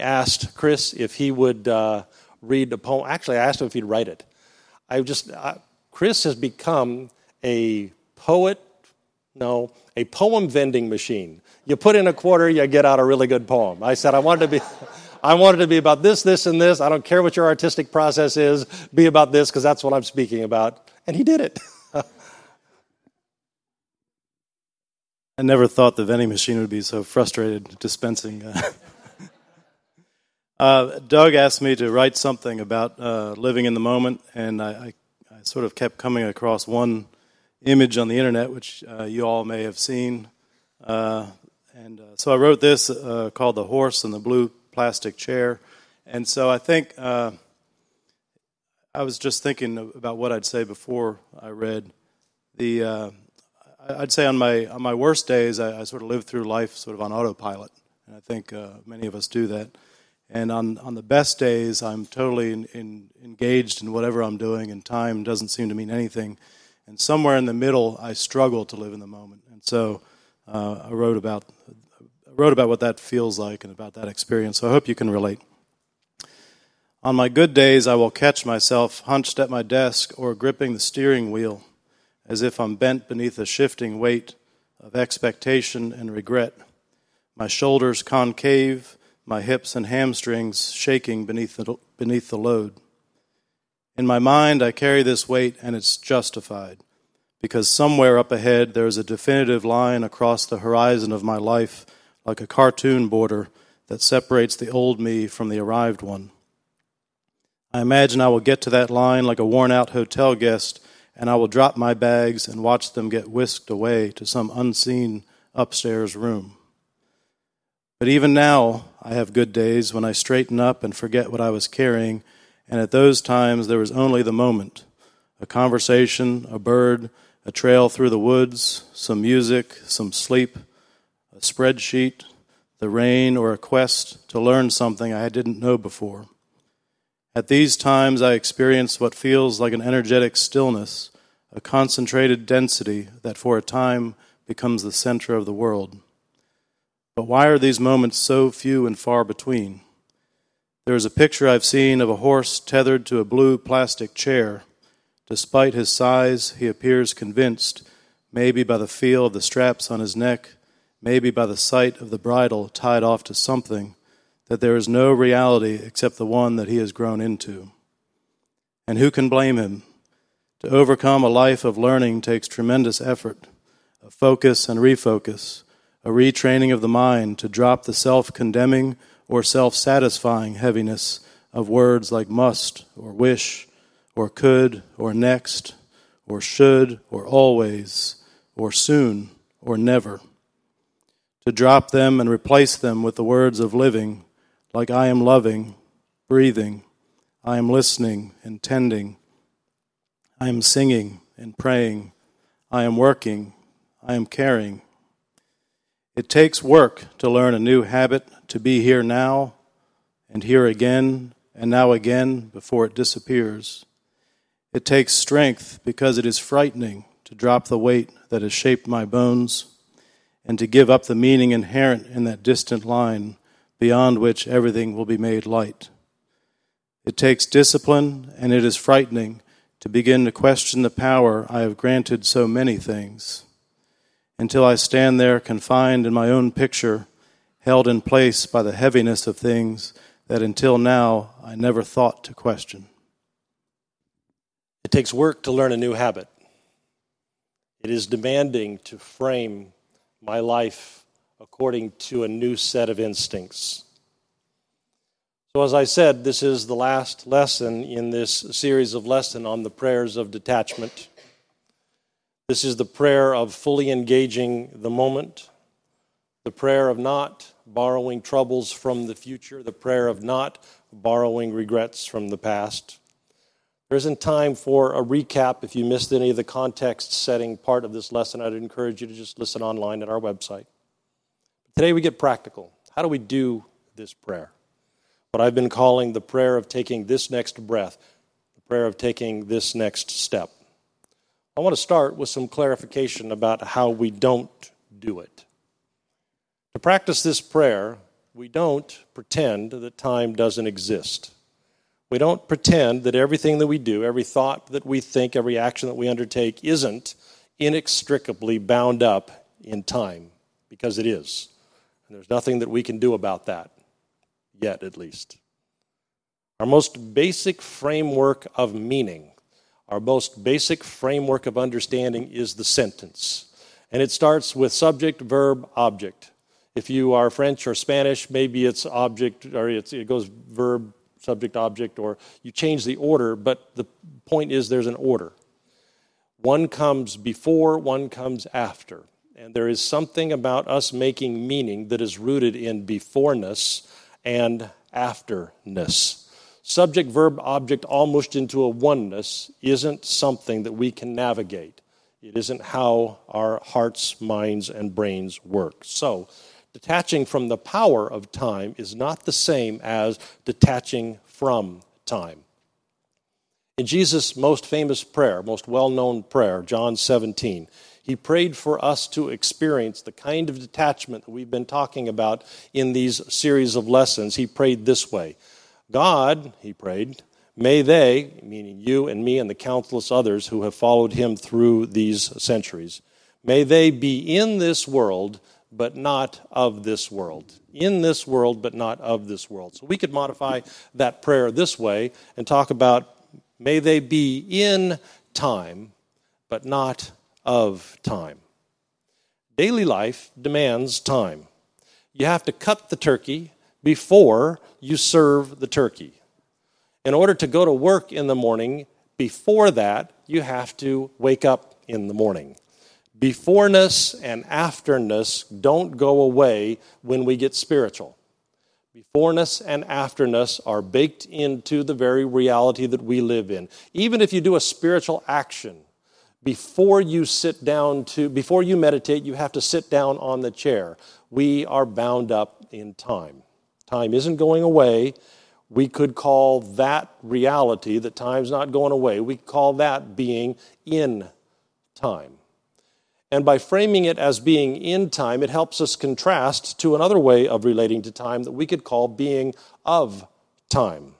asked Chris if he would read a poem. Actually, I asked him if he'd write it. Chris has become a poem vending machine. You put in a quarter, you get out a really good poem. I said I wanted to be about this, this, and this. I don't care what your artistic process is. Be about this because that's what I'm speaking about. And he did it. I never thought the vending machine would be so frustrated dispensing. Doug asked me to write something about living in the moment, and I sort of kept coming across one image on the internet, which you all may have seen. So I wrote this called The Horse and the Blue Plastic Chair. And so I think I was just thinking about what I'd say before I read. I'd say on my worst days, I sort of live through life sort of on autopilot. And I think many of us do that. And on the best days, I'm totally engaged in whatever I'm doing, and time doesn't seem to mean anything. And somewhere in the middle, I struggle to live in the moment. And so I wrote about what that feels like and about that experience. So I hope you can relate. On my good days, I will catch myself hunched at my desk or gripping the steering wheel as if I'm bent beneath a shifting weight of expectation and regret. My shoulders concave, my hips and hamstrings shaking beneath the load. In my mind, I carry this weight, and it's justified, because somewhere up ahead there is a definitive line across the horizon of my life, like a cartoon border that separates the old me from the arrived one. I imagine I will get to that line like a worn-out hotel guest, and I will drop my bags and watch them get whisked away to some unseen upstairs room. But even now, I have good days when I straighten up and forget what I was carrying, and at those times there is only the moment, a conversation, a bird, a trail through the woods, some music, some sleep, a spreadsheet, the rain, or a quest to learn something I didn't know before. At these times I experience what feels like an energetic stillness, a concentrated density that for a time becomes the center of the world. But why are these moments so few and far between? There is a picture I've seen of a horse tethered to a blue plastic chair. Despite his size, he appears convinced, maybe by the feel of the straps on his neck, maybe by the sight of the bridle tied off to something, that there is no reality except the one that he has grown into. And who can blame him? To overcome a life of learning takes tremendous effort, a focus and refocus, a retraining of the mind to drop the self-condemning or self-satisfying heaviness of words like must or wish or could or next or should or always or soon or never. To drop them and replace them with the words of living, like I am loving, breathing, I am listening and tending, I am singing and praying, I am working, I am caring. It takes work to learn a new habit, to be here now and here again and now again before it disappears. It takes strength because it is frightening to drop the weight that has shaped my bones and to give up the meaning inherent in that distant line beyond which everything will be made light. It takes discipline, and it is frightening to begin to question the power I have granted so many things, until I stand there confined in my own picture, held in place by the heaviness of things that until now I never thought to question. It takes work to learn a new habit. It is demanding to frame my life according to a new set of instincts. So as I said, this is the last lesson in this series of lessons on the prayers of detachment. This is the prayer of fully engaging the moment, the prayer of not borrowing troubles from the future, the prayer of not borrowing regrets from the past. There isn't time for a recap. If you missed any of the context-setting part of this lesson, I'd encourage you to just listen online at our website. Today we get practical. How do we do this prayer? What I've been calling the prayer of taking this next breath, the prayer of taking this next step. I want to start with some clarification about how we don't do it. To practice this prayer, we don't pretend that time doesn't exist. We don't pretend that everything that we do, every thought that we think, every action that we undertake isn't inextricably bound up in time, because it is. And there's nothing that we can do about that, yet at least. Our most basic framework of meaning, our most basic framework of understanding is the sentence. And it starts with subject, verb, object. If you are French or Spanish, maybe it's object, or it goes verb, subject, object, or you change the order, but the point is there's an order. One comes before, one comes after. And there is something about us making meaning that is rooted in beforeness and afterness. Subject, verb, object all mushed into a oneness isn't something that we can navigate. It isn't how our hearts, minds, and brains work. So, detaching from the power of time is not the same as detaching from time. In Jesus' most famous prayer, most well-known prayer, John 17, he prayed for us to experience the kind of detachment that we've been talking about in these series of lessons. He prayed this way. God, he prayed, may they, meaning you and me and the countless others who have followed him through these centuries, may they be in this world but not of this world. In this world, but not of this world. So we could modify that prayer this way and talk about, may they be in time, but not of time. Daily life demands time. You have to cut the turkey before you serve the turkey. In order to go to work in the morning, before that, you have to wake up in the morning. Beforeness and afterness don't go away when we get spiritual. Beforeness and afterness are baked into the very reality that we live in. Even if you do a spiritual action, before you meditate, you have to sit down on the chair. We are bound up in time. Time isn't going away. We could call that reality, that time's not going away, we call that being in time. And by framing it as being in time, it helps us contrast to another way of relating to time that we could call being of time.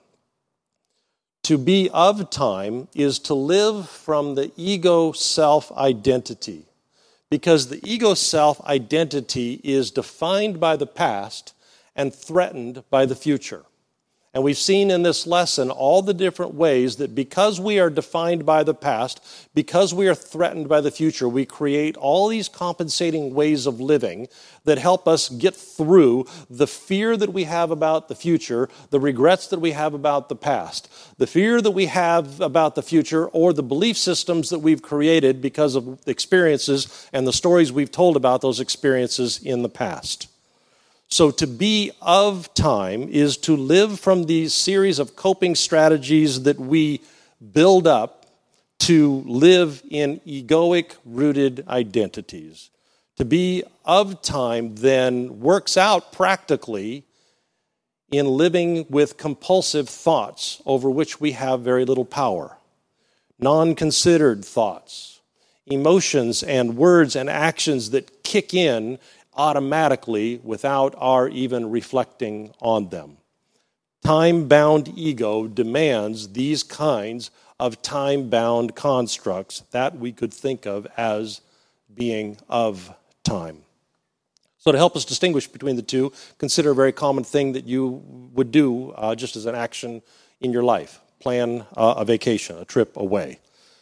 To be of time is to live from the ego self-identity, because the ego self-identity is defined by the past and threatened by the future. And we've seen in this lesson all the different ways that because we are defined by the past, because we are threatened by the future, we create all these compensating ways of living that help us get through the fear that we have about the future, the regrets that we have about the past, the fear that we have about the future, or the belief systems that we've created because of experiences and the stories we've told about those experiences in the past. So to be of time is to live from these series of coping strategies that we build up to live in egoic-rooted identities. To be of time then works out practically in living with compulsive thoughts over which we have very little power. Non-considered thoughts, emotions and words and actions that kick in automatically without our even reflecting on them. Time-bound ego demands these kinds of time-bound constructs that we could think of as being of time. So to help us distinguish between the two, consider a very common thing that you would do just as an action in your life. Plan a vacation, a trip away.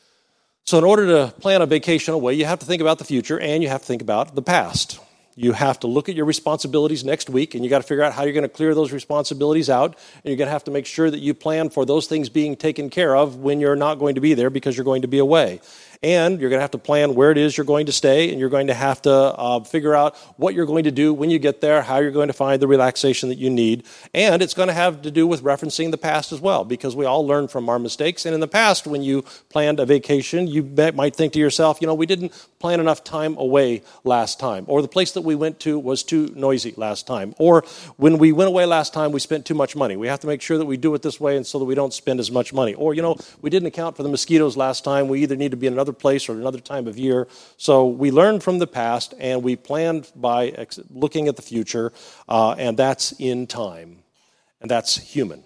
So in order to plan a vacation away, you have to think about the future and you have to think about the past. You have to look at your responsibilities next week, and you got to figure out how you're going to clear those responsibilities out, and you're going to have to make sure that you plan for those things being taken care of when you're not going to be there because you're going to be away. And you're going to have to plan where it is you're going to stay, and you're going to have to figure out what you're going to do when you get there, how you're going to find the relaxation that you need. And it's going to have to do with referencing the past as well, because we all learn from our mistakes. And in the past, when you planned a vacation, you might think to yourself, we didn't plan enough time away last time. Or the place that we went to was too noisy last time. Or when we went away last time, we spent too much money. We have to make sure that we do it this way and so that we don't spend as much money. Or, we didn't account for the mosquitoes last time. We either need to be in another another place or another time of year. So we learn from the past and we plan by looking at the future, and that's in time, and that's human.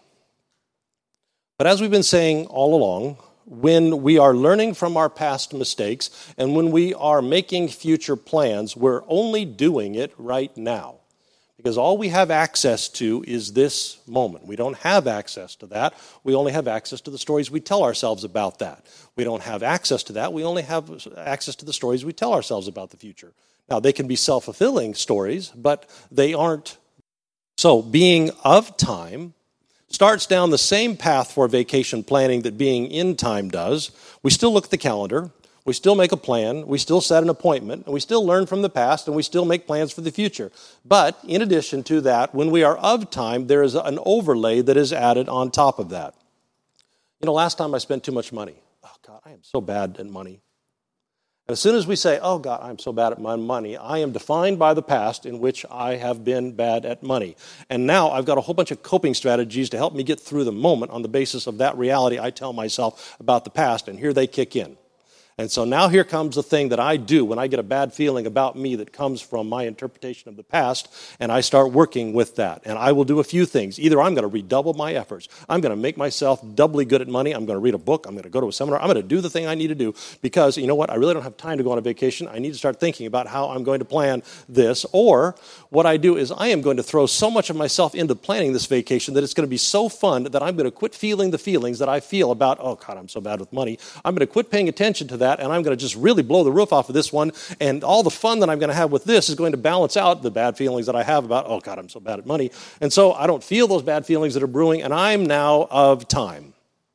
But as we've been saying all along, when we are learning from our past mistakes and when we are making future plans, we're only doing it right now. Because all we have access to is this moment. We don't have access to that. We only have access to the stories we tell ourselves about that. We don't have access to that. We only have access to the stories we tell ourselves about the future. Now, they can be self-fulfilling stories, but they aren't. So being of time starts down the same path for vacation planning that being in time does. We still look at the calendar. We still make a plan, we still set an appointment, and we still learn from the past, and we still make plans for the future. But in addition to that, when we are of time, there is an overlay that is added on top of that. You know, last time I spent too much money. Oh, God, I am so bad at money. And as soon as we say, oh, God, I'm so bad at my money, I am defined by the past in which I have been bad at money. And now I've got a whole bunch of coping strategies to help me get through the moment on the basis of that reality I tell myself about the past, and here they kick in. And so now here comes the thing that I do when I get a bad feeling about me that comes from my interpretation of the past, and I start working with that. And I will do a few things. Either I'm going to redouble my efforts. I'm going to make myself doubly good at money. I'm going to read a book. I'm going to go to a seminar. I'm going to do the thing I need to do because, you know what, I really don't have time to go on a vacation. I need to start thinking about how I'm going to plan this. Or what I do is I am going to throw so much of myself into planning this vacation that it's going to be so fun that I'm going to quit feeling the feelings that I feel about, oh, God, I'm so bad with money. I'm going to quit paying attention to that, and I'm going to just really blow the roof off of this one, and all the fun that I'm going to have with this is going to balance out the bad feelings that I have about, oh, God, I'm so bad at money. And so I don't feel those bad feelings that are brewing, and I'm now of time.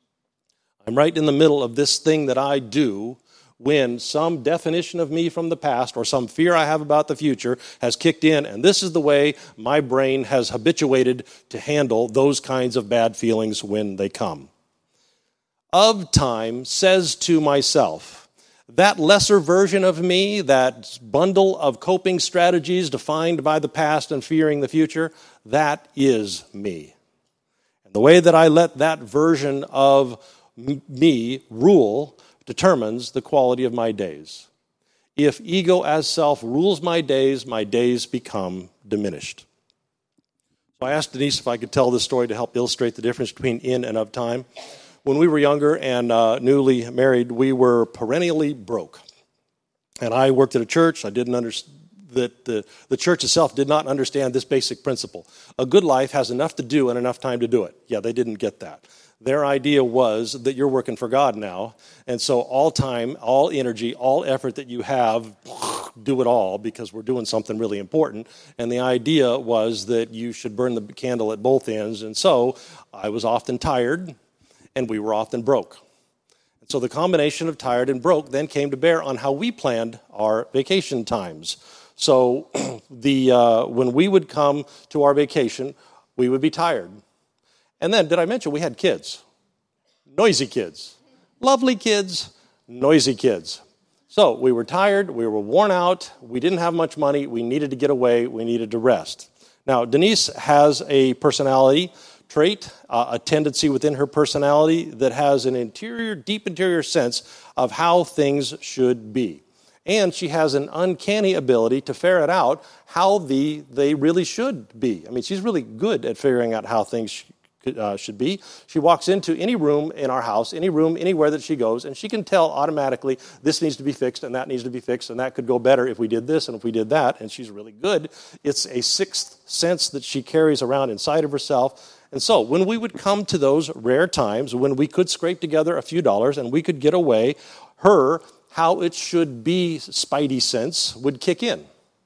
I'm right in the middle of this thing that I do when some definition of me from the past or some fear I have about the future has kicked in, and this is the way my brain has habituated to handle those kinds of bad feelings when they come. Of time says to myself, that lesser version of me, that bundle of coping strategies defined by the past and fearing the future, that is me. And the way that I let that version of me rule determines the quality of my days. If ego as self rules my days become diminished. So I asked Denise if I could tell this story to help illustrate the difference between in and of time. When we were younger and newly married, we were perennially broke. And I worked at a church. I didn't understand that the church itself did not understand this basic principle. A good life has enough to do and enough time to do it. Yeah, they didn't get that. Their idea was that you're working for God now, and so all time, all energy, all effort that you have, do it all because we're doing something really important. And the idea was that you should burn the candle at both ends. And so I was often tired, and we were often broke. And so the combination of tired and broke then came to bear on how we planned our vacation times. So when we would come to our vacation, we would be tired. And then, did I mention we had kids? Noisy kids. Lovely kids, noisy kids. So we were tired, we were worn out, we didn't have much money, we needed to get away, we needed to rest. Now, Denise has a personality trait, a tendency within her personality that has an deep interior sense of how things should be. And she has an uncanny ability to ferret out how they really should be. I mean, she's really good at figuring out how things should be. She walks into any room in our house, any room, anywhere that she goes, and she can tell automatically this needs to be fixed and that needs to be fixed and that could go better if we did this and if we did that, and she's really good. It's a sixth sense that she carries around inside of herself. And so when we would come to those rare times when we could scrape together a few dollars and we could get away, her how it should be spidey sense would kick in.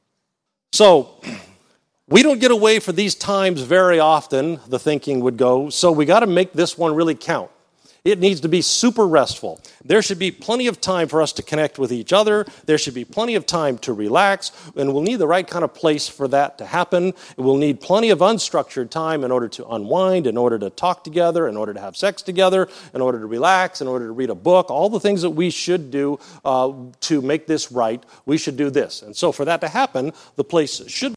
So we don't get away for these times very often, the thinking would go, so we got to make this one really count. It needs to be super restful. There should be plenty of time for us to connect with each other. There should be plenty of time to relax, and we'll need the right kind of place for that to happen. We'll need plenty of unstructured time in order to unwind, in order to talk together, in order to have sex together, in order to relax, in order to read a book, all the things that we should do to make this right, we should do this. And so for that to happen, the place should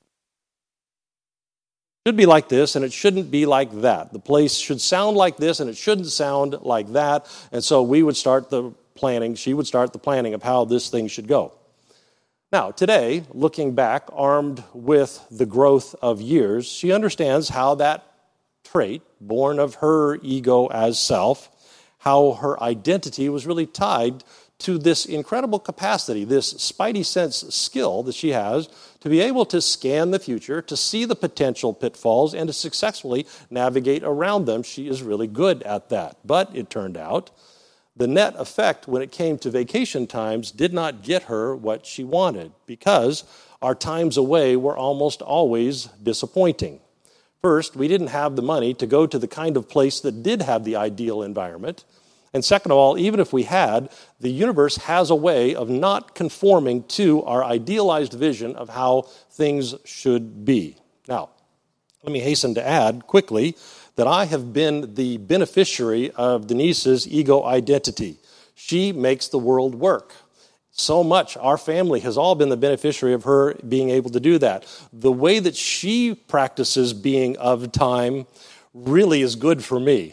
be like this, and it shouldn't be like that. The place should sound like this, and it shouldn't sound like that. And so we would start the planning. She would start the planning of how this thing should go. Now, today, looking back, armed with the growth of years, she understands how that trait, born of her ego as self, how her identity was really tied to this incredible capacity, this spidey sense skill that she has to be able to scan the future, to see the potential pitfalls, and to successfully navigate around them. She is really good at that. But it turned out the net effect when it came to vacation times did not get her what she wanted, because our times away were almost always disappointing. First, we didn't have the money to go to the kind of place that did have the ideal environment. And second of all, even if we had, the universe has a way of not conforming to our idealized vision of how things should be. Now, let me hasten to add quickly that I have been the beneficiary of Denise's ego identity. She makes the world work. So much, our family has all been the beneficiary of her being able to do that. The way that she practices being of time really is good for me.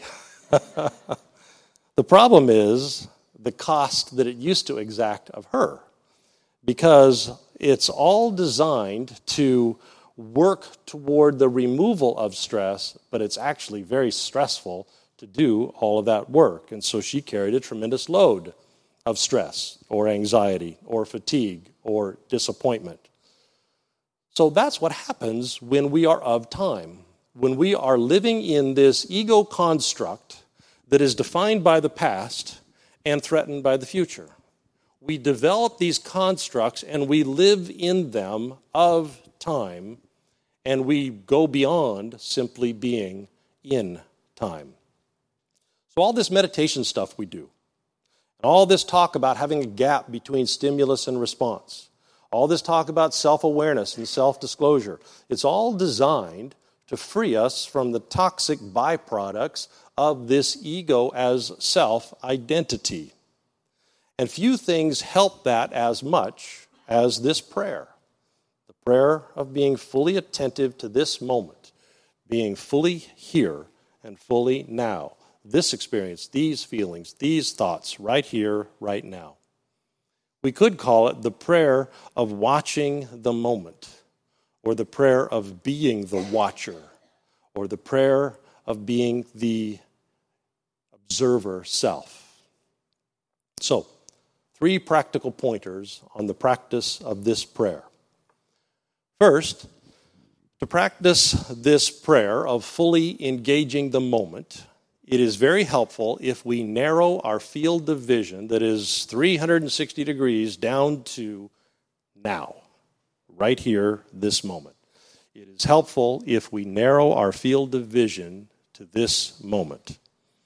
The problem is the cost that it used to exact of her, because it's all designed to work toward the removal of stress, but it's actually very stressful to do all of that work. And so she carried a tremendous load of stress or anxiety or fatigue or disappointment. So that's what happens when we are of time, when we are living in this ego construct that is defined by the past and threatened by the future. We develop these constructs and we live in them of time, and we go beyond simply being in time. So all this meditation stuff we do, and all this talk about having a gap between stimulus and response, all this talk about self-awareness and self-disclosure, it's all designed to free us from the toxic byproducts of this ego as self-identity. And few things help that as much as this prayer. The prayer of being fully attentive to this moment, being fully here and fully now. This experience, these feelings, these thoughts, right here, right now. We could call it the prayer of watching the moment, or the prayer of being the watcher, or the prayer of being the observer self. So, 3 practical pointers on the practice of this prayer. First, to practice this prayer of fully engaging the moment, it is very helpful if we narrow our field of vision that is 360 degrees down to now, right here, this moment. It is helpful if we narrow our field of vision to this moment.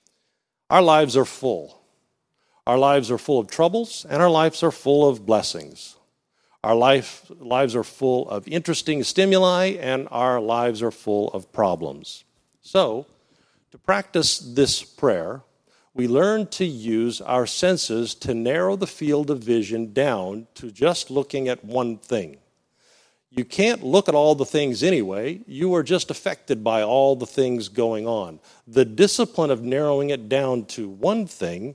Our lives are full. Our lives are full of troubles, and our lives are full of blessings. Our lives are full of interesting stimuli, and our lives are full of problems. So, to practice this prayer, we learn to use our senses to narrow the field of vision down to just looking at one thing. You can't look at all the things anyway. You are just affected by all the things going on. The discipline of narrowing it down to one thing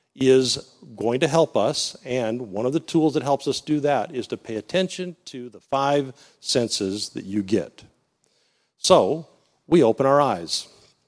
is going to help us, and one of the tools that helps us do that is to pay attention to the 5 senses that you get. So, we open our eyes,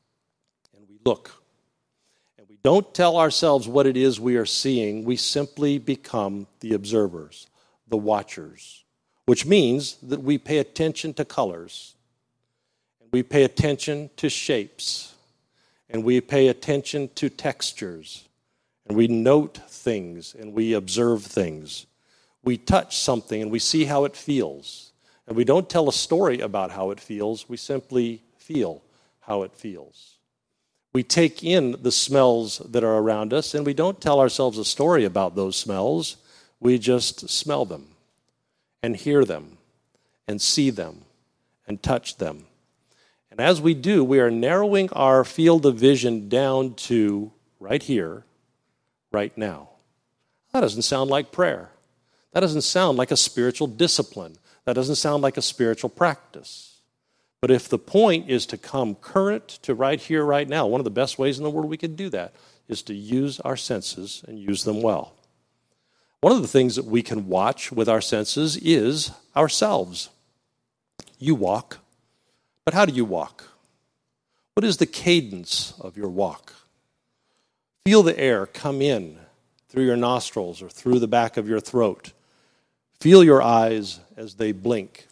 and we look. And we don't tell ourselves what it is we are seeing. We simply become the observers, the watchers, which means that we pay attention to colors, and we pay attention to shapes, and we pay attention to textures, and we note things, and we observe things. We touch something, and we see how it feels. And we don't tell a story about how it feels. We simply feel how it feels. We take in the smells that are around us, and we don't tell ourselves a story about those smells. We just smell them, and hear them, and see them, and touch them. And as we do, we are narrowing our field of vision down to right here, right now. That doesn't sound like prayer. That doesn't sound like a spiritual discipline. That doesn't sound like a spiritual practice. But if the point is to come current to right here, right now, one of the best ways in the world we can do that is to use our senses and use them well. One of the things that we can watch with our senses is ourselves. You walk, but how do you walk? What is the cadence of your walk? Feel the air come in through your nostrils or through the back of your throat. Feel your eyes as they blink.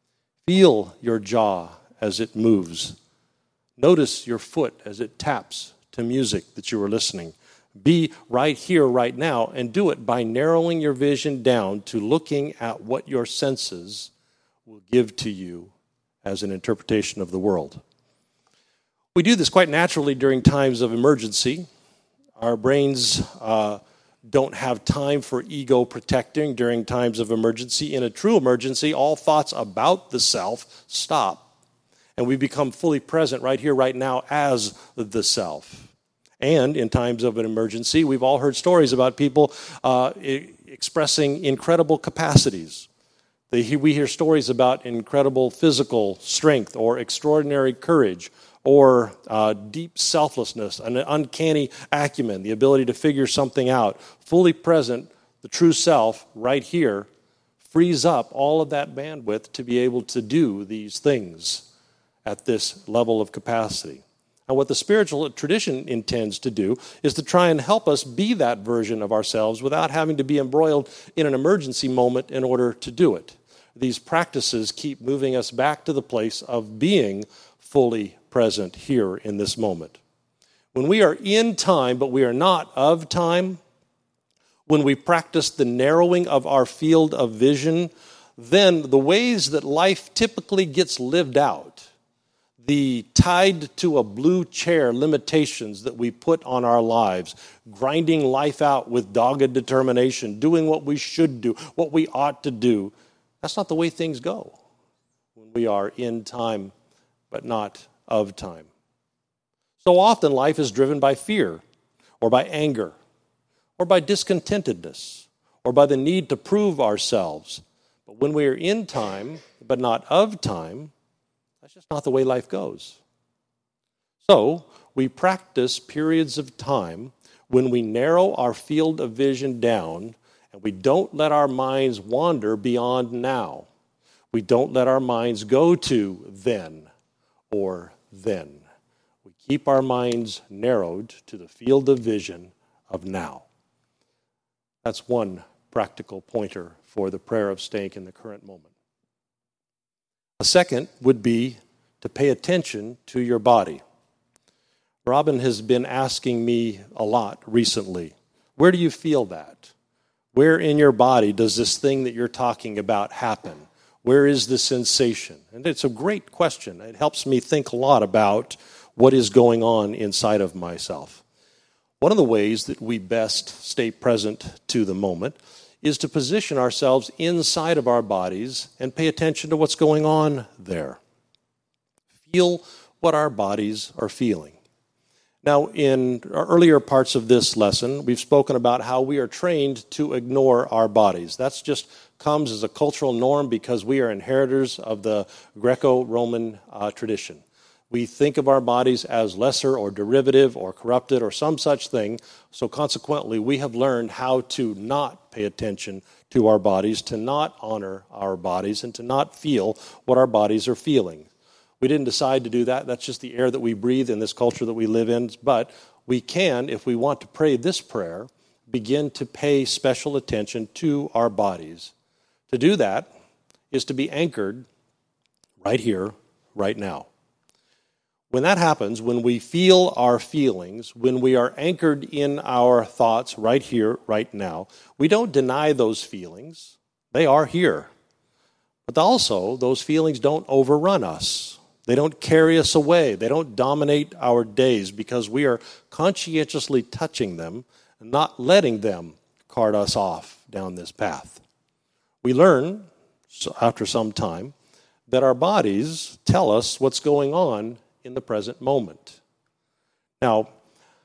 Feel your jaw as it moves. Notice your foot as it taps to music that you are listening. Be right here, right now, and do it by narrowing your vision down to looking at what your senses will give to you as an interpretation of the world. We do this quite naturally during times of emergency. Our brains don't have time for ego protecting during times of emergency. In a true emergency, all thoughts about the self stop, and we become fully present right here, right now as the self. And in times of an emergency, we've all heard stories about people expressing incredible capacities. We hear stories about incredible physical strength or extraordinary courage or deep selflessness, an uncanny acumen, the ability to figure something out. Fully present, the true self right here frees up all of that bandwidth to be able to do these things at this level of capacity. And what the spiritual tradition intends to do is to try and help us be that version of ourselves without having to be embroiled in an emergency moment in order to do it. These practices keep moving us back to the place of being fully present here in this moment. When we are in time, but we are not of time, when we practice the narrowing of our field of vision, then the ways that life typically gets lived out, the tied to a blue chair limitations that we put on our lives, grinding life out with dogged determination, doing what we should do, what we ought to do, that's not the way things go when we are in time but not of time. So often life is driven by fear or by anger or by discontentedness or by the need to prove ourselves. But when we are in time but not of time, that's just not the way life goes. So we practice periods of time when we narrow our field of vision down and we don't let our minds wander beyond now. We don't let our minds go to then or then. We keep our minds narrowed to the field of vision of now. That's one practical pointer for the prayer of staying in the current moment. A second would be to pay attention to your body. Robin has been asking me a lot recently, where do you feel that? Where in your body does this thing that you're talking about happen? Where is the sensation? And it's a great question. It helps me think a lot about what is going on inside of myself. One of the ways that we best stay present to the moment is to position ourselves inside of our bodies and pay attention to what's going on there. Feel what our bodies are feeling. Now, in earlier parts of this lesson, we've spoken about how we are trained to ignore our bodies. That's just comes as a cultural norm because we are inheritors of the Greco-Roman tradition. We think of our bodies as lesser or derivative or corrupted or some such thing. So consequently, we have learned how to not pay attention to our bodies, to not honor our bodies, and to not feel what our bodies are feeling. We didn't decide to do that. That's just the air that we breathe in this culture that we live in. But we can, if we want to pray this prayer, begin to pay special attention to our bodies. To do that is to be anchored right here, right now. When that happens, when we feel our feelings, when we are anchored in our thoughts right here, right now, we don't deny those feelings. They are here. But also, those feelings don't overrun us. They don't carry us away. They don't dominate our days because we are conscientiously touching them and not letting them cart us off down this path. We learn, after some time, that our bodies tell us what's going on in the present moment. Now,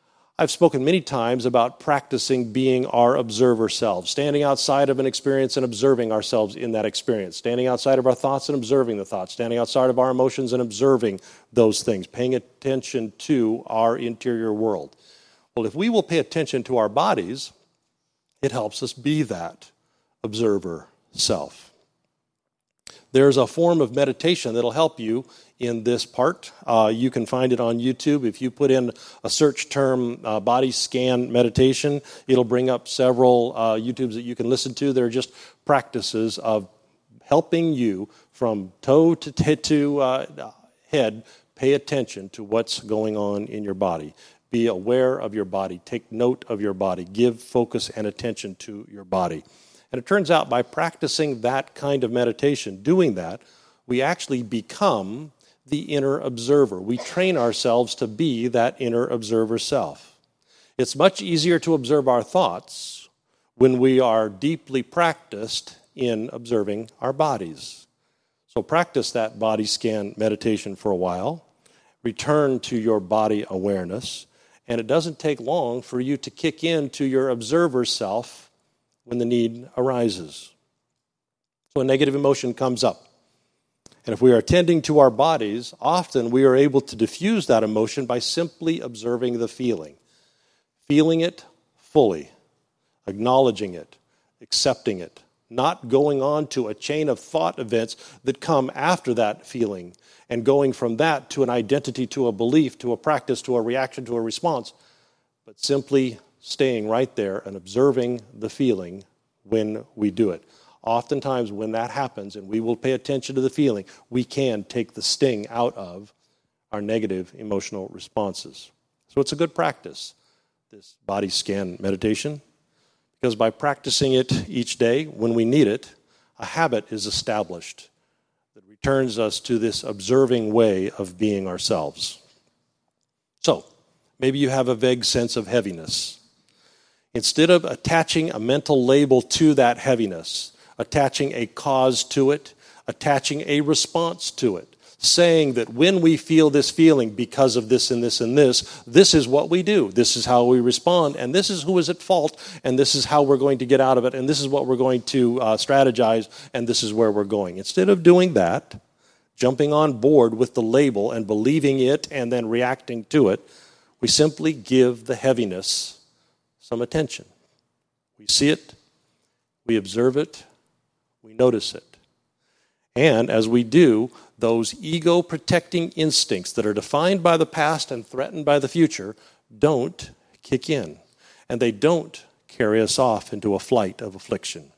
I've spoken many times about practicing being our observer selves, standing outside of an experience and observing ourselves in that experience, standing outside of our thoughts and observing the thoughts, standing outside of our emotions and observing those things, paying attention to our interior world. Well, if we will pay attention to our bodies, it helps us be that observer self. There's a form of meditation that'll help you in this part. You can find it on YouTube. If you put in a search term, body scan meditation, it'll bring up several YouTubes that you can listen to. They're just practices of helping you from toe to head pay attention to what's going on in your body. Be aware of your body. Take note of your body. Give focus and attention to your body. And it turns out by practicing that kind of meditation, doing that, we actually become the inner observer. We train ourselves to be that inner observer self. It's much easier to observe our thoughts when we are deeply practiced in observing our bodies. So practice that body scan meditation for a while. Return to your body awareness. And it doesn't take long for you to kick into your observer self when the need arises. So a negative emotion comes up. And if we are attending to our bodies, often we are able to diffuse that emotion by simply observing the feeling. Feeling it fully, acknowledging it, accepting it, not going on to a chain of thought events that come after that feeling and going from that to an identity, to a belief, to a practice, to a reaction, to a response, but simply staying right there and observing the feeling when we do it. Oftentimes when that happens and we will pay attention to the feeling, we can take the sting out of our negative emotional responses. So it's a good practice, this body scan meditation, because by practicing it each day when we need it, a habit is established that returns us to this observing way of being ourselves. So maybe you have a vague sense of heaviness. Instead of attaching a mental label to that heaviness, attaching a cause to it, attaching a response to it, saying that when we feel this feeling because of this and this and this is what we do, this is how we respond, and this is who is at fault, and this is how we're going to get out of it, and this is what we're going to strategize, and this is where we're going. Instead of doing that, jumping on board with the label and believing it and then reacting to it, we simply give the heaviness some attention. We see it, we observe it, we notice it. And as we do, those ego-protecting instincts that are defined by the past and threatened by the future don't kick in. And they don't carry us off into a flight of affliction.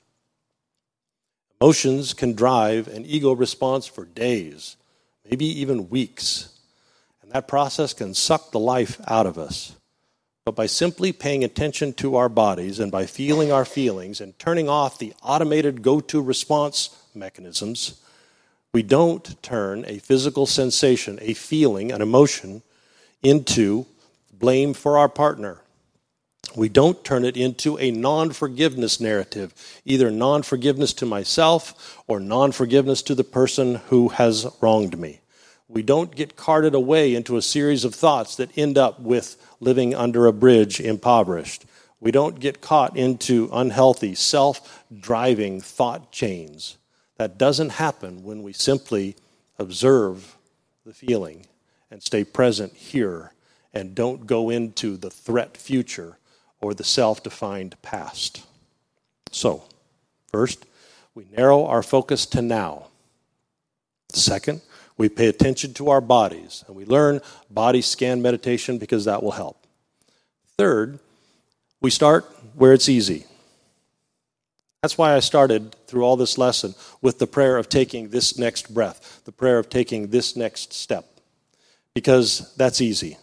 Emotions can drive an ego response for days, maybe even weeks. And that process can suck the life out of us. But by simply paying attention to our bodies and by feeling our feelings and turning off the automated go-to response mechanisms, we don't turn a physical sensation, a feeling, an emotion, into blame for our partner. We don't turn it into a non-forgiveness narrative, either non-forgiveness to myself or non-forgiveness to the person who has wronged me. We don't get carted away into a series of thoughts that end up with living under a bridge impoverished. We don't get caught into unhealthy, self-driving thought chains. That doesn't happen when we simply observe the feeling and stay present here and don't go into the threat future or the self-defined past. So, first, we narrow our focus to now. Second, we pay attention to our bodies, and we learn body scan meditation because that will help. Third, we start where it's easy. That's why I started through all this lesson with the prayer of taking this next breath, the prayer of taking this next step, because that's easy.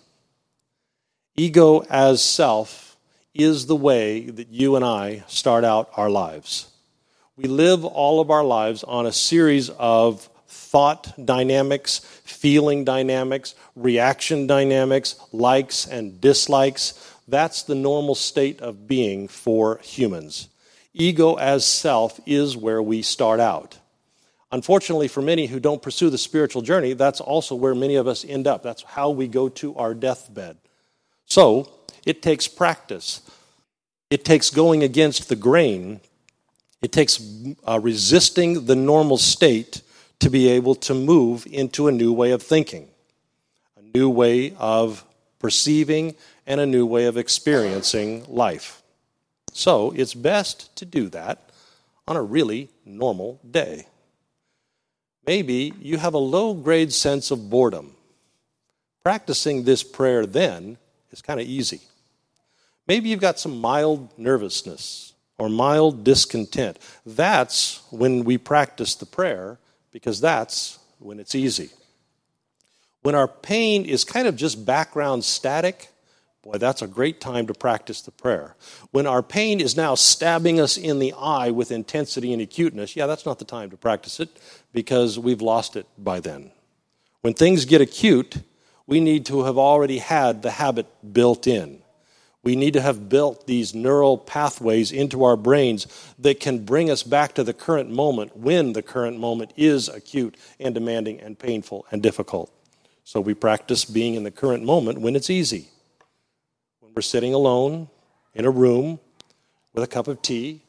Ego as self is the way that you and I start out our lives. We live all of our lives on a series of thought dynamics, feeling dynamics, reaction dynamics, likes and dislikes. That's the normal state of being for humans. Ego as self is where we start out. Unfortunately, for many who don't pursue the spiritual journey, that's also where many of us end up. That's how we go to our deathbed. So, It takes practice. It takes going against the grain. It takes resisting the normal state to be able to move into a new way of thinking, a new way of perceiving, and a new way of experiencing life. So it's best to do that on a really normal day. Maybe you have a low-grade sense of boredom. Practicing this prayer then is kind of easy. Maybe you've got some mild nervousness or mild discontent. That's when we practice the prayer, because that's when it's easy. When our pain is kind of just background static, boy, that's a great time to practice the prayer. When our pain is now stabbing us in the eye with intensity and acuteness, that's not the time to practice it, because we've lost it by then. When things get acute, we need to have already had the habit built in. We need to have built these neural pathways into our brains that can bring us back to the current moment when the current moment is acute and demanding and painful and difficult. So we practice being in the current moment when it's easy. When we're sitting alone in a room with a cup of tea,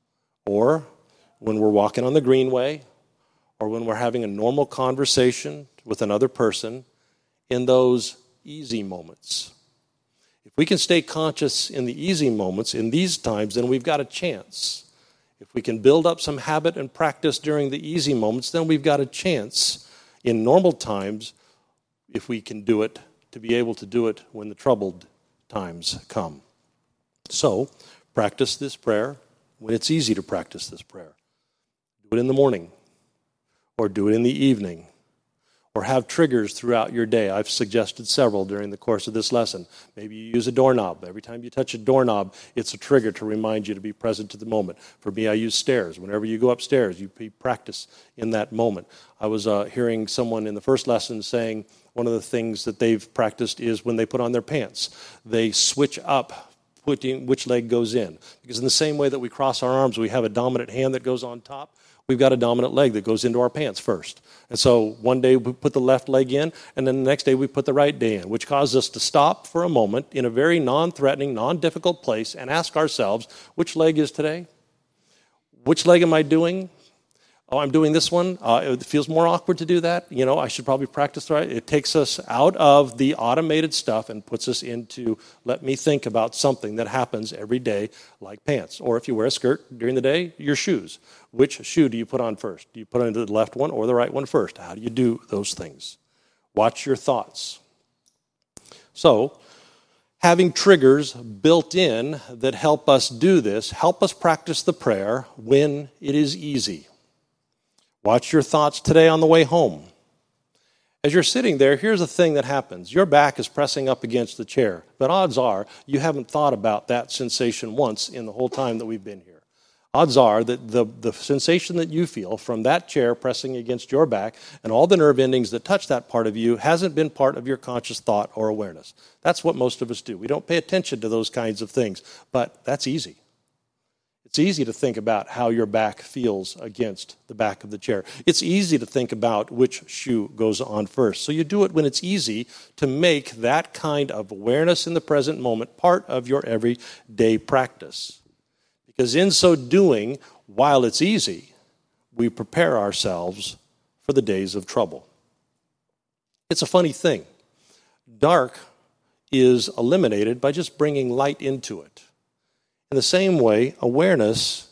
or when we're walking on the greenway, or when we're having a normal conversation with another person, in those easy moments. If we can stay conscious in the easy moments, in these times, then we've got a chance. If we can build up some habit and practice during the easy moments, then we've got a chance in normal times, if we can do it, to be able to do it when the troubled times come. So, practice this prayer when it's easy to practice this prayer. Do it in the morning, or do it in the evening, or have triggers throughout your day. I've suggested several during the course of this lesson. Maybe you use a doorknob. Every time you touch a doorknob, it's a trigger to remind you to be present to the moment. For me, I use stairs. Whenever you go upstairs, you practice in that moment. I was hearing someone in the first lesson saying one of the things that they've practiced is when they put on their pants, they switch up putting which leg goes in. Because in the same way that we cross our arms, we have a dominant hand that goes on top, we've got a dominant leg that goes into our pants first. And so one day we put the left leg in, and then the next day we put the right day in, which causes us to stop for a moment in a very non-threatening, non-difficult place and ask ourselves, which leg is today? Which leg am I doing? Oh, I'm doing this one. It feels more awkward to do that. I should probably practice right. It takes us out of the automated stuff and puts us into, let me think about something that happens every day, like pants. Or if you wear a skirt during the day, your shoes. Which shoe do you put on first? Do you put on the left one or the right one first? How do you do those things? Watch your thoughts. So, having triggers built in that help us do this, help us practice the prayer when it is easy. Watch your thoughts today on the way home. As you're sitting there, here's the thing that happens. Your back is pressing up against the chair, but odds are you haven't thought about that sensation once in the whole time that we've been here. Odds are that the sensation that you feel from that chair pressing against your back and all the nerve endings that touch that part of you hasn't been part of your conscious thought or awareness. That's what most of us do. We don't pay attention to those kinds of things, but that's easy. It's easy to think about how your back feels against the back of the chair. It's easy to think about which shoe goes on first. So you do it when it's easy to make that kind of awareness in the present moment part of your everyday practice. Because in so doing, while it's easy, we prepare ourselves for the days of trouble. It's a funny thing. Dark is eliminated by just bringing light into it. In the same way, awareness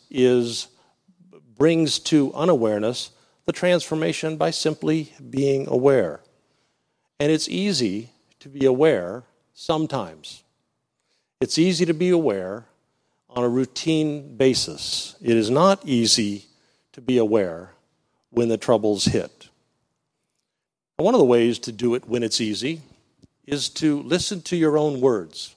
brings to unawareness the transformation by simply being aware. And it's easy to be aware sometimes. It's easy to be aware on a routine basis. It is not easy to be aware when the troubles hit. And one of the ways to do it when it's easy is to listen to your own words.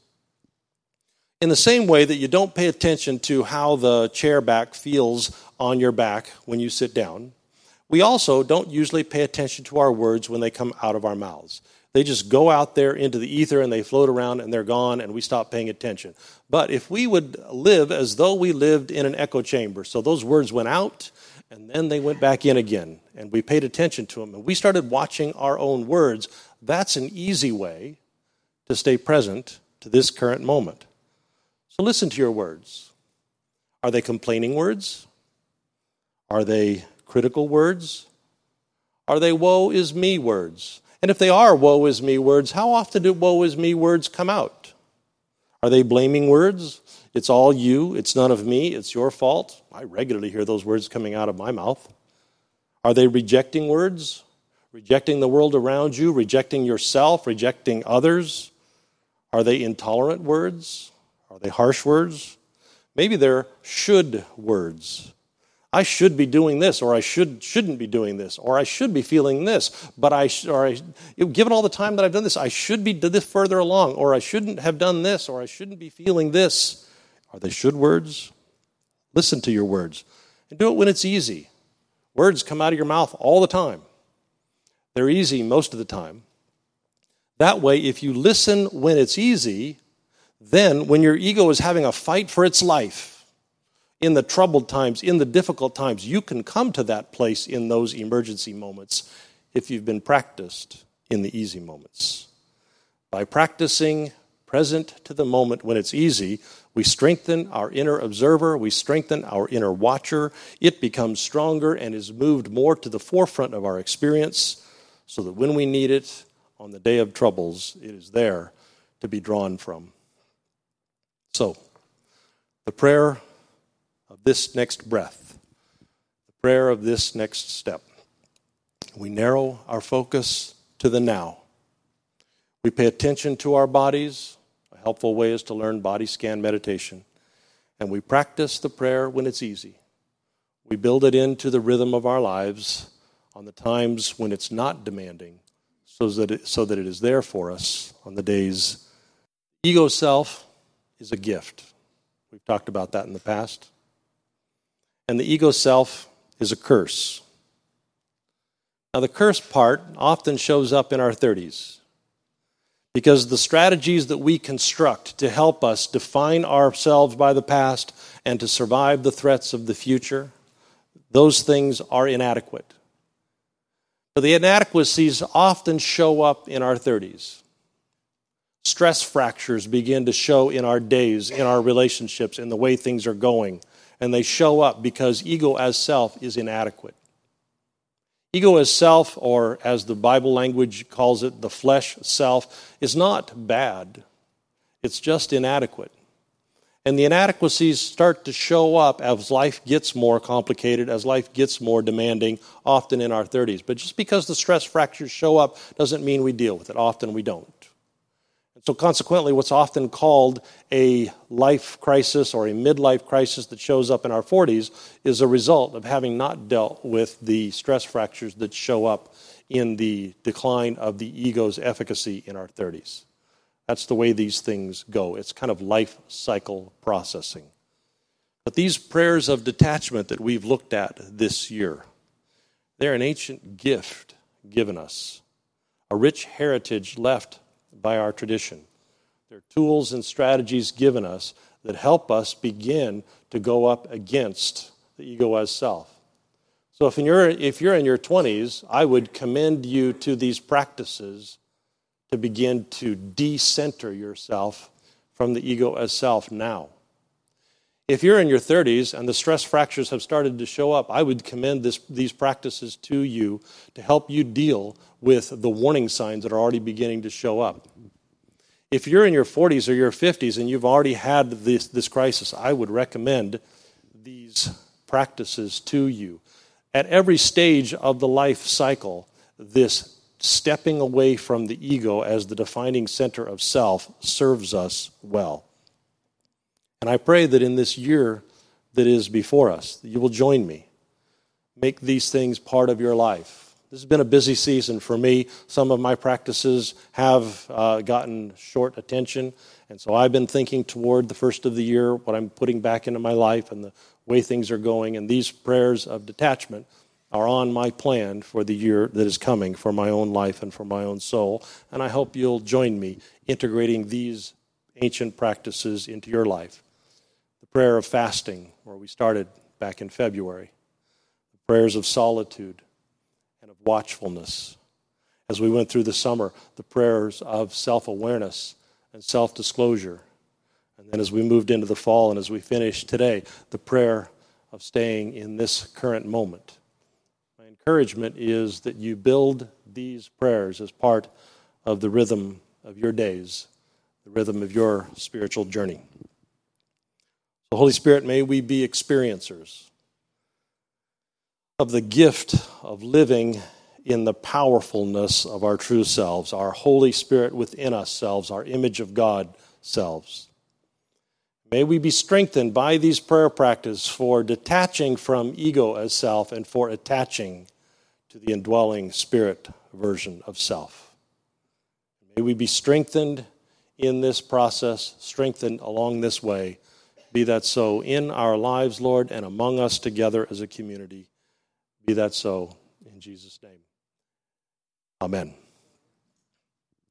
In the same way that you don't pay attention to how the chair back feels on your back when you sit down, we also don't usually pay attention to our words when they come out of our mouths. They just go out there into the ether and they float around and they're gone and we stop paying attention. But if we would live as though we lived in an echo chamber, so those words went out and then they went back in again and we paid attention to them and we started watching our own words, that's an easy way to stay present to this current moment. So listen to your words. Are they complaining words? Are they critical words? Are they woe is me words? And if they are woe is me words, how often do woe is me words come out? Are they blaming words? It's all you, it's none of me, it's your fault. I regularly hear those words coming out of my mouth. Are they rejecting words? Rejecting the world around you, rejecting yourself, rejecting others? Are they intolerant words? Are they harsh words? Maybe they're should words. I should be doing this, or I shouldn't be doing this, or I should be feeling this, but given all the time that I've done this, I should be this further along, or I shouldn't have done this, or I shouldn't be feeling this. Are they should words? Listen to your words, and do it when it's easy. Words come out of your mouth all the time. They're easy most of the time. That way, if you listen when it's easy, then when your ego is having a fight for its life, in the troubled times, in the difficult times, you can come to that place in those emergency moments if you've been practiced in the easy moments. By practicing present to the moment when it's easy, we strengthen our inner observer, we strengthen our inner watcher. It becomes stronger and is moved more to the forefront of our experience so that when we need it on the day of troubles, it is there to be drawn from. So, the prayer of this next breath, the prayer of this next step. We narrow our focus to the now. We pay attention to our bodies. A helpful way is to learn body scan meditation. And we practice the prayer when it's easy. We build it into the rhythm of our lives on the times when it's not demanding, so that it is there for us on the days. Ego self is a gift. We've talked about that in the past. And the ego self is a curse. Now, the curse part often shows up in our 30s because the strategies that we construct to help us define ourselves by the past and to survive the threats of the future, those things are inadequate. But the inadequacies often show up in our 30s. Stress fractures begin to show in our days, in our relationships, in the way things are going. And they show up because ego as self is inadequate. Ego as self, or as the Bible language calls it, the flesh self, is not bad. It's just inadequate. And the inadequacies start to show up as life gets more complicated, as life gets more demanding, often in our 30s. But just because the stress fractures show up doesn't mean we deal with it. Often we don't. So consequently, what's often called a life crisis or a midlife crisis that shows up in our 40s is a result of having not dealt with the stress fractures that show up in the decline of the ego's efficacy in our 30s. That's the way these things go. It's kind of life cycle processing. But these prayers of detachment that we've looked at this year, they're an ancient gift given us, a rich heritage left by our tradition. They're tools and strategies given us that help us begin to go up against the ego as self. So if you're in your 20s, I would commend you to these practices to begin to de-center yourself from the ego as self now. If you're in your 30s and the stress fractures have started to show up, I would commend these practices to you to help you deal with the warning signs that are already beginning to show up. If you're in your 40s or your 50s and you've already had this crisis, I would recommend these practices to you. At every stage of the life cycle, this stepping away from the ego as the defining center of self serves us well. And I pray that in this year that is before us, that you will join me. Make these things part of your life. This has been a busy season for me. Some of my practices have gotten short attention, and so I've been thinking toward the first of the year, what I'm putting back into my life and the way things are going, and these prayers of detachment are on my plan for the year that is coming for my own life and for my own soul, and I hope you'll join me integrating these ancient practices into your life. The prayer of fasting, where we started back in February, the prayers of solitude, and of watchfulness. As we went through the summer, the prayers of self-awareness and self-disclosure. And then as we moved into the fall and as we finish today, the prayer of staying in this current moment. My encouragement is that you build these prayers as part of the rhythm of your days, the rhythm of your spiritual journey. So, Holy Spirit, may we be experiencers of the gift of living in the powerfulness of our true selves, our Holy Spirit within us selves, our image of God selves. May we be strengthened by these prayer practices for detaching from ego as self and for attaching to the indwelling spirit version of self. May we be strengthened in this process, strengthened along this way. Be that so in our lives, Lord, and among us together as a community. Be that so in Jesus' name. Amen.